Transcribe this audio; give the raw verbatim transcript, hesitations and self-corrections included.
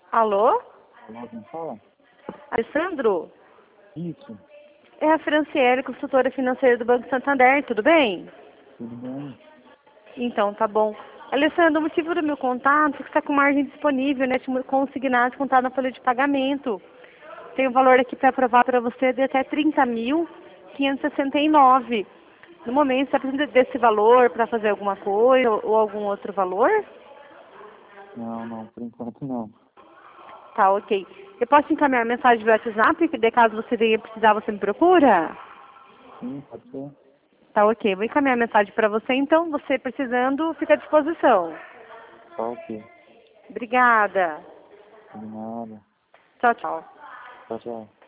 Alô? Alô, quem fala? Alessandro? Isso, É a Franciele, consultora financeira do Banco Santander, tudo bem? tudo bem? Então, tá bom. Alessandro, o motivo do meu contato é que você está com margem disponível, né? Consignado, contado na folha de pagamento. Tem um valor aqui para aprovar para você de até trinta mil quinhentos e sessenta e nove. No momento, você está precisando desse valor para fazer alguma coisa ou algum outro valor? Não, não, por enquanto não. Tá, ok. Eu posso encaminhar mensagem do WhatsApp, que de caso você venha precisar, você me procura? Sim, pode ser? Tá, ok. Vou encaminhar mensagem para você, então, você precisando, fica à disposição. Tá ok. Obrigada. De nada. Tchau, tchau. Tchau, tchau.